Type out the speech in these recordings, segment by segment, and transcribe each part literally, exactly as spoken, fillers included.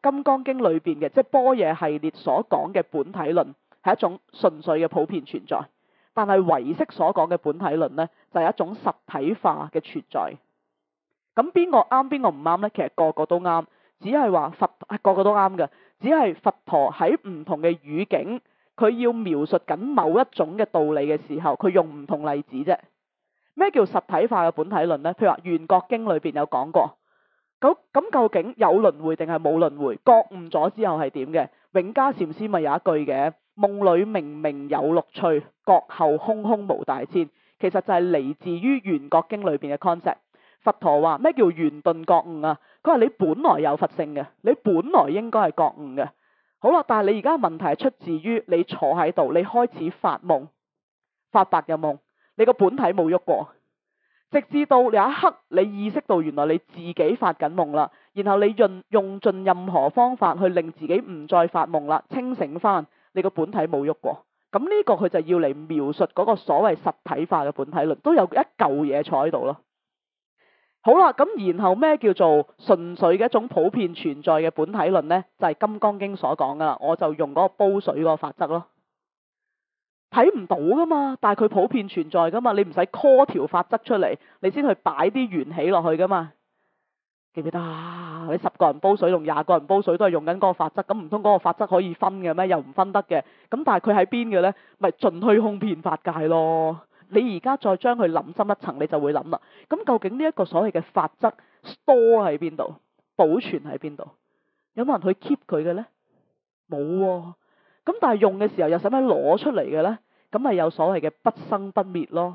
金剛經裏邊嘅即係般若系列所講嘅本體論係一種純粹嘅普遍存在，但係唯識所講嘅本體論呢，就係一種實體化嘅存在。咁邊個啱邊個唔啱呢？其實個個都啱，只係話佛個個都啱嘅，只係佛陀喺唔同嘅語境，佢要描述緊某一種嘅道理嘅時候，佢用唔同例子啫。咩叫實體化嘅本體論呢？譬如話《圓覺經》裏邊有講過，咁咁究竟有輪迴定係冇輪迴？覺悟咗之後係點嘅？永嘉禪師咪有一句嘅，夢裏明明有六趣，覺後空空無大千。其實就係嚟自於《圓覺經》裏邊嘅 concept。佛陀話咩叫圓頓覺悟啊？佢話你本來有佛性嘅，你本來應該係覺悟嘅。好啦，但係你而家問題係出自於你坐喺度，你開始發夢，發白日夢，你個本體冇喐過，直至到有一刻你意識到原來你自己發緊夢啦，然後你用用盡任何方法去令自己唔再發夢啦，清醒翻，你個本體冇喐過。咁呢個佢就要嚟描述嗰個所謂實體化嘅本體論，都有一嚿嘢坐喺度咯。好啦，咁然後咩叫做純粹嘅一種普遍存在嘅本體論呢？就係《金剛經》所講噶啦，我就用嗰個煲水嗰個法則咯。睇唔到噶嘛，但係佢普遍存在噶嘛，你唔使 call 條法則出嚟，你先去擺啲緣起落去噶嘛。記唔記得啊？你十個人煲水同廿個人煲水都係用緊嗰個法則，咁唔通嗰個法則可以分嘅咩？又唔分得嘅。咁但係佢喺邊嘅呢？咪盡虛空遍法界咯。你而家再將佢諗深一層，你就會諗啦。咁究竟呢一個所謂嘅法則 store 喺邊度？保存喺邊度？有冇人去 keep 佢嘅呢？冇喎。咁但係用嘅時候又使乜攞出嚟嘅呢？咁咪有所謂嘅不生不滅咯。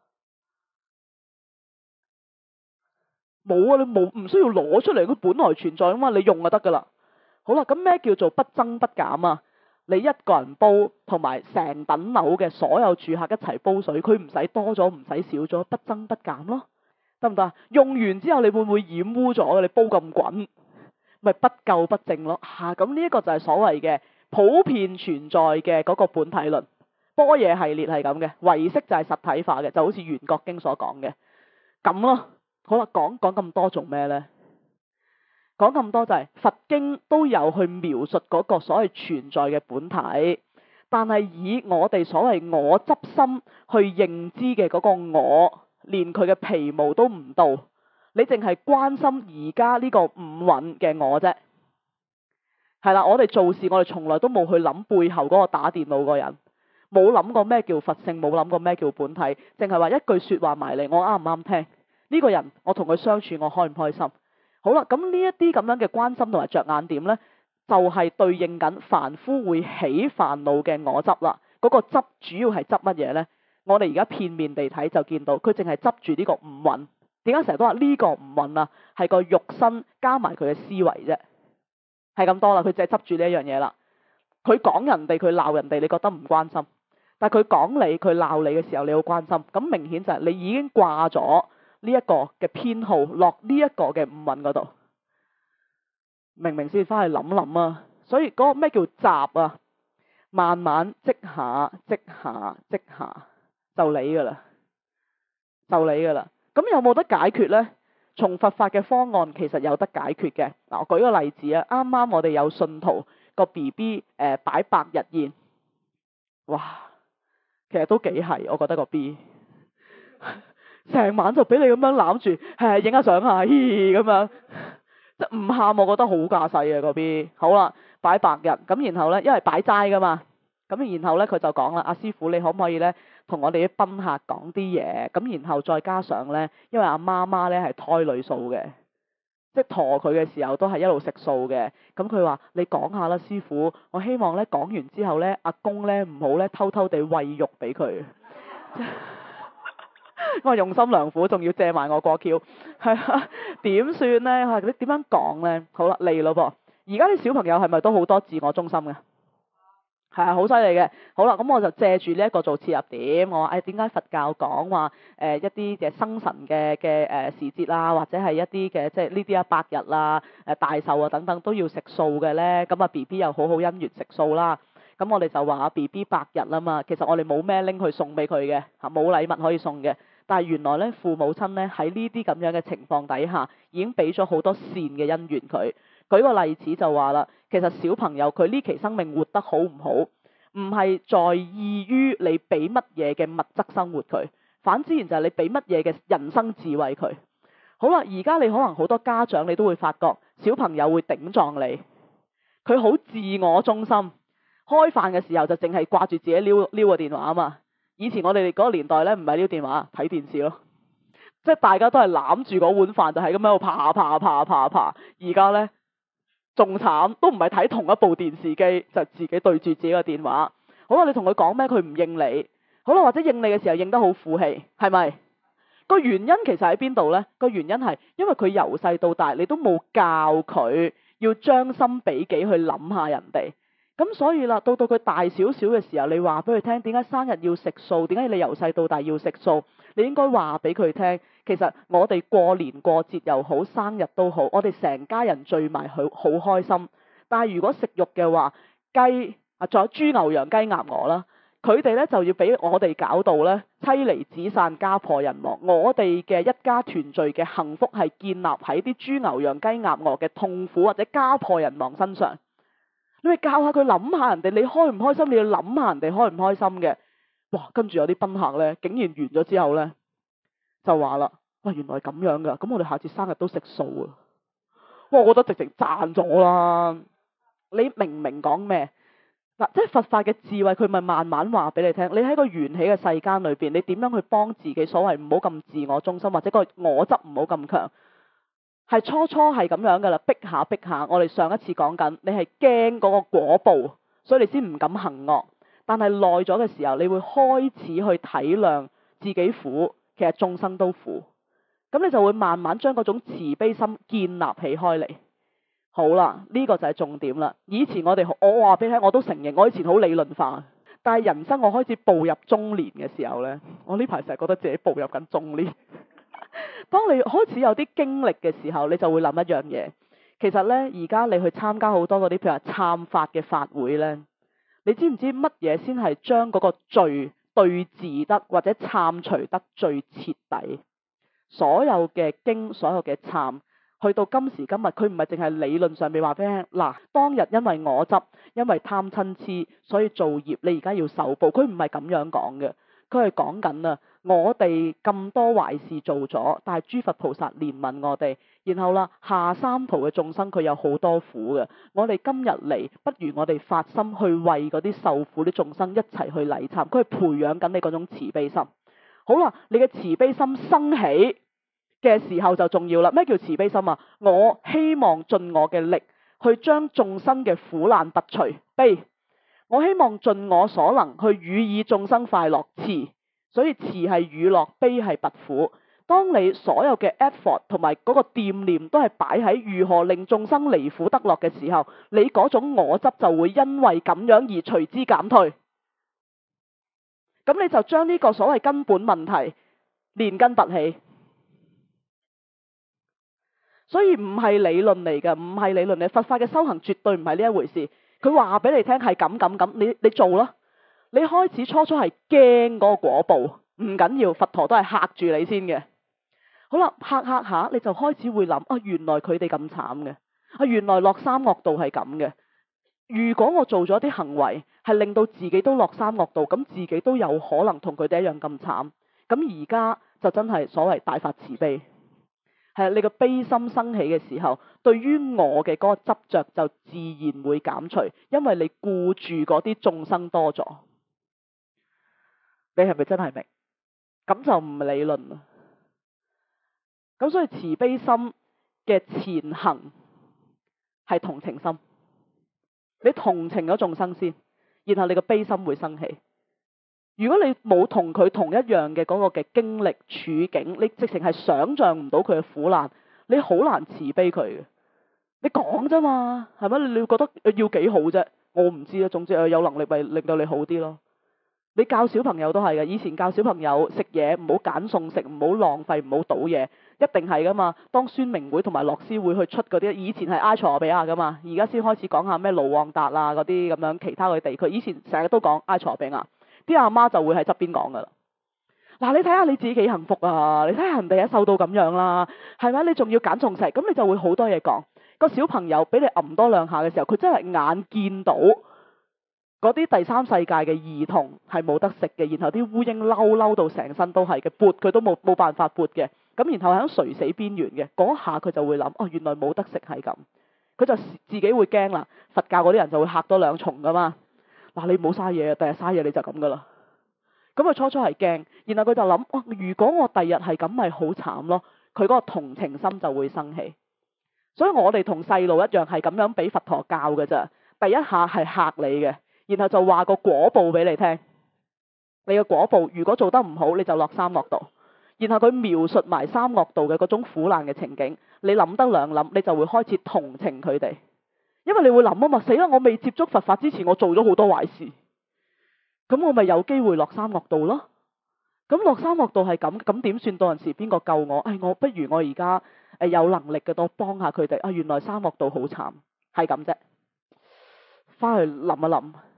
冇啊，你冇唔需要攞出嚟，佢本來存在啊嘛，你用就得噶啦。好啦，咁咩叫做不增不減啊？你一個人煲同埋成等樓嘅所有住客一齊煲水，佢唔使多咗，唔使少咗，不增不減咯，得唔得？用完之後你會唔會染污咗嘅？你煲咁滾，咪不垢不淨咯。吓、啊，咁呢一個就係所謂嘅普遍存在嘅嗰個本體論。般若系列係咁嘅，唯識就係實體化嘅，就好似《圓覺經》所講嘅咁咯。好啦，講講咁多做咩呢？講咁多就係佛經都有去描述嗰個所謂存在嘅本體，但係以我哋所謂我執心去認知嘅嗰個我，連佢嘅皮毛都唔到，你淨係關心而家呢個五蘊嘅我啫。係啦，我哋做事我哋從來都冇去諗背後嗰個打電腦個人，冇諗過咩叫佛性，冇諗過咩叫本體，淨係話一句說話埋嚟，我啱唔啱聽？呢個人我同佢相處我開唔開心？好啦，咁呢一啲咁樣嘅關心同埋着眼點呢，就係對應緊凡夫會起煩惱嘅我執啦。嗰個執主要係執乜嘢呢？我哋而家片面地睇就見到，佢淨係執住呢個五蘊。點解成日都話呢個五蘊啊？係個肉身加埋佢嘅思維啫，係咁多啦。佢淨係執住呢一樣嘢啦。佢講人哋，佢鬧人哋，你覺得唔關心；但係佢講你，佢鬧你嘅時候，你好關心。咁明顯就係你已經掛咗呢一個嘅編號落呢一個嘅五蘊嗰度，明明先翻去諗諗啊。所以嗰個咩叫習啊？慢慢積下積下積下就你噶啦，就你噶啦。咁有冇得解決呢？從佛法嘅方案其實有得解決嘅。嗱，我舉個例子啊，啱啱我哋有信徒個 B B 誒擺百日宴，哇，其實都幾係，我覺得個 B。成晚就俾你咁樣攬住，係影下相啊，嘻咁樣，即係唔喊，我覺得好架勢啊嗰邊。好啦，擺百日，咁然後呢，因為擺齋噶嘛，咁然後呢，佢就講啦，阿師傅你可唔可以呢，同我哋啲賓客講啲嘢？咁然後再加上呢，因為阿媽媽呢係胎裏素嘅，即係陀佢嘅時候都係一路食素嘅。咁佢話你講下啦，師傅，我希望呢講完之後呢，阿公呢唔好呢偷偷地餵肉俾佢。我用心良苦，仲要借埋我過橋，係啊，點算呢？係你點樣講呢？好啦，嚟咯噃！而家啲小朋友係咪都好多自我中心嘅？係啊，好犀利嘅。好啦，咁我就借住呢一個做切入點，我話誒點解佛教講話誒一啲嘅生辰嘅嘅誒時節啊，或者係一啲嘅即係呢啲啊百日啊、誒大壽啊等等都要食素嘅呢？咁啊 B B 又好好因緣食素啦。咁我哋就話 B B 百日啦嘛，其實我哋冇咩拎去送俾佢嘅，嚇冇禮物可以送嘅。但係原來咧，父母親咧喺呢啲咁樣嘅情況底下，已經俾咗好多善嘅因緣佢。 舉個例子就話啦，其實小朋友佢呢期生命活得好唔好，唔係在意於你俾乜嘢嘅物質生活佢，反之然就係你俾乜嘢嘅人生智慧佢。好啦，而家你可能好多家長你都會發覺小朋友會頂撞你，佢好自我中心，開飯嘅時候就淨係掛住自己撩撩個電話啊嘛。以前我哋嗰個年代呢，唔係撩電話，睇電視咯，即係大家都係攬住嗰碗飯就係咁喺度爬爬爬爬爬。而家呢，仲慘，都唔係睇同一部電視機，就自己對住自己個電話。好啦，你同佢講咩，佢唔應你。好啦，或者應你嘅時候應得好負氣，係咪？個原因其實喺邊度呢？個原因係因為佢由細到大，你都冇教佢要將心比己去諗下人哋。咁所以啦，到到佢大少少嘅時候，你話俾佢聽點解生日要食素，點解你由細到大要食素，你應該話俾佢聽，其實我哋過年過節又好，生日都好，我哋成家人聚埋好好開心。但係如果食肉嘅話，雞啊，仲有豬牛羊雞鴨鵝啦，佢哋呢就要俾我哋搞到呢妻離子散家破人亡。我哋嘅一家團聚嘅幸福係建立喺啲豬牛羊雞鴨鵝嘅痛苦或者家破人亡身上。你咪教下佢諗下人哋，你開唔開心，你要諗下人哋開唔開心嘅。哇，跟住有啲賓客呢，竟然完咗之後呢，就話啦，哇，原來係咁樣噶，咁我哋下次生日都食素啊！哇，我覺得直情賺咗啦。你明唔明講咩？嗱，即係佛法嘅智慧，佢咪慢慢話俾你聽。你喺個緣起嘅世間裏邊，你點樣去幫自己？所謂唔好咁自我中心，或者個我執唔好咁強。係初初係咁樣噶啦，逼下逼下。我哋上一次講緊，你係驚嗰個果報，所以你先唔敢行惡。但係耐咗嘅時候，你會開始去體諒自己苦，其實眾生都苦。咁你就會慢慢將嗰種慈悲心建立起開嚟。好啦，呢個就係重點啦。以前我哋我話俾你聽，我都承認我以前好理論化，但係人生我開始步入中年嘅時候呢，我呢排成日覺得自己步入緊中年。當你開始有啲經歷嘅時候，你就會諗一樣嘢。其實呢，而家你去參加好多嗰啲譬如話懺法嘅法會呢，你知唔知乜嘢先係將嗰個罪對治得或者懺除得最徹底？所有嘅經，所有嘅懺，去到今時今日，佢唔係淨係理論上面話俾你聽。嗱，當日因為我執，因為貪嗔痴，所以造業，你而家要受報。佢唔係咁樣講嘅。佢係講緊啊，我哋咁多壞事做咗，但係諸佛菩薩憐憫我哋，然後啦，下三途嘅眾生佢有好多苦嘅，我哋今日嚟，不如我哋發心去為嗰啲受苦啲眾生一齊去禮懺，佢係培養緊你嗰種慈悲心。好啦，你嘅慈悲心生起嘅時候就重要啦。咩叫慈悲心啊？我希望盡我嘅力去將眾生嘅苦難拔除悲。我希望盡我所能去予以眾生快樂慈，所以慈係予樂，悲係拔苦。當你所有嘅 effort 同埋嗰個惦念都係擺喺如何令眾生離苦得樂嘅時候，你嗰種我執就會因為咁樣而隨之減退。咁你就將呢個所謂根本問題連根拔起。所以唔係理論嚟嘅，唔係理論嚟。佛法嘅修行絕對唔係呢一回事。佢話俾你聽係咁咁咁，你你做啦。你開始初初係驚嗰個果報，唔緊要，佛陀都係嚇住你先嘅。好啦，嚇嚇下你就開始會諗啊，原來佢哋咁慘嘅，啊原來落三惡道係咁嘅。如果我做咗啲行為係令到自己都落三惡道，咁自己都有可能同佢哋一樣咁慘。咁而家就真係所謂大發慈悲。係你個悲心生起嘅時候，對於我嘅嗰個執着就自然會減除，因為你顧住嗰啲眾生多咗。你係咪真係明？咁就唔理論啦。咁所以慈悲心嘅前行係同情心，你同情咗眾生先，然後你個悲心會生起。如果你冇同佢同一樣嘅嗰個嘅經歷處境，你直情係想象唔到佢嘅苦難，你好難慈悲佢嘅。你講啫嘛，係咪？你會覺得要幾好啫？我唔知啊，總之有能力咪令到你好啲咯。你教小朋友都係嘅，以前教小朋友食嘢唔好揀餸食，唔好浪費，唔好倒嘢，一定係噶嘛。當宣明會同埋樂施會去出嗰啲，以前係埃塞俄比亞噶嘛，而家先開始講下咩盧旺達啊嗰啲咁樣其他嘅地區，以前成日都講埃塞俄比亞。啲阿媽就會喺側邊講噶啦。嗱，你睇下你自己幾幸福啊！你睇下人哋一受到咁樣啦，係咪？你仲要揀餸食，咁你就會好多嘢講。 個小朋友俾你揞多兩下嘅時候，佢真係眼見到嗰啲第三世界嘅兒童係冇得食嘅，然後啲烏蠅嬲嬲到成身都係嘅，撥佢都冇冇辦法撥嘅，咁然後喺垂死邊緣嘅嗰一下，佢就會諗哦，原來冇得食係咁，佢就自己會驚啦。佛教嗰啲人就會嚇多兩重噶嘛。嗱，你唔好嘥嘢啊，第日嘥嘢你就咁噶啦。咁佢初初係驚，然後佢就諗哦，如果我第日係咁咪好慘咯，佢嗰個同情心就會生起。所以我哋同細路一樣係咁樣俾佛陀教嘅咋，第一下係嚇你嘅。然後就話個果報俾你聽，你嘅果報如果做得唔好，你就落三惡道。然後佢描述埋三惡道嘅嗰種苦難嘅情景，你諗得兩諗，你就會開始同情佢哋，因為你會諗啊嘛，死啦！我未接觸佛法之前，我做咗好多壞事，咁我咪有機會落三惡道咯。咁落三惡道係咁，咁點算？到陣時邊個救我？唉、哎，我不如我而家誒有能力嘅多幫下佢哋啊！原來三惡道好慘，係咁啫。翻去諗一諗。